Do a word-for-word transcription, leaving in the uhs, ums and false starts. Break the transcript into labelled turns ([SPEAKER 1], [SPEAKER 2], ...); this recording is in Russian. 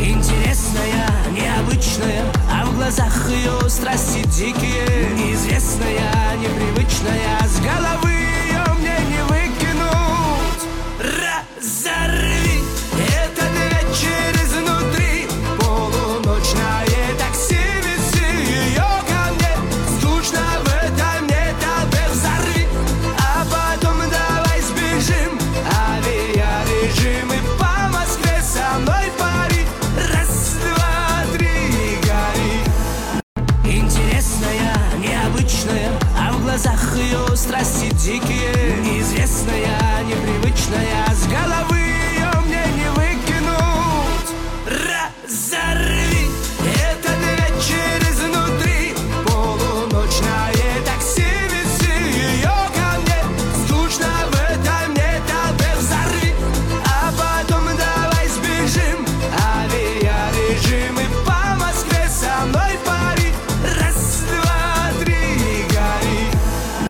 [SPEAKER 1] Интересная, необычная, а в глазах ее страсти дикие. Неизвестная, непривычная, с головы